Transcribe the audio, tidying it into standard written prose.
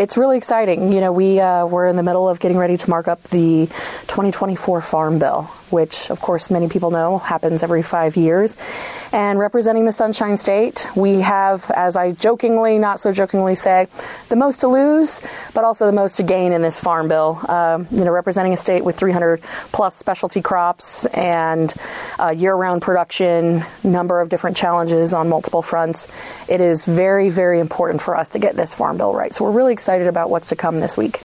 It's really exciting. You know, we're in the middle of getting ready to mark up the 2024 Farm Bill, which, of course, many people know happens every 5 years. And representing the Sunshine State, we have, as I jokingly, not so jokingly say, the most to lose, but also the most to gain in this Farm Bill. Representing a state with 300 plus specialty crops and year-round production, number of different challenges on multiple fronts. It is very, very important for us to get this Farm Bill right. So we're really excited about what's to come this week.